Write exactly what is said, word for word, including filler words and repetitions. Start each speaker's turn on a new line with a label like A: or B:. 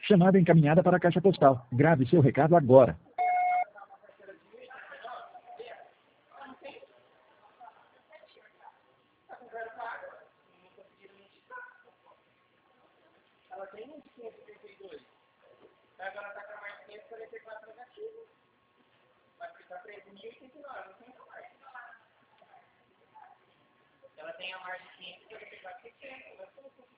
A: Chamada encaminhada para a caixa postal. Grave seu recado agora.
B: Ela tem um quinhentos e trinta e dois. Agora está com a mais quinhentos e quarenta e quatro negativo. Vai ficar treze mil e oitenta e nove, não tem mais. Ela tem a margem de quinhentos e quarenta e quatro, seiscentos.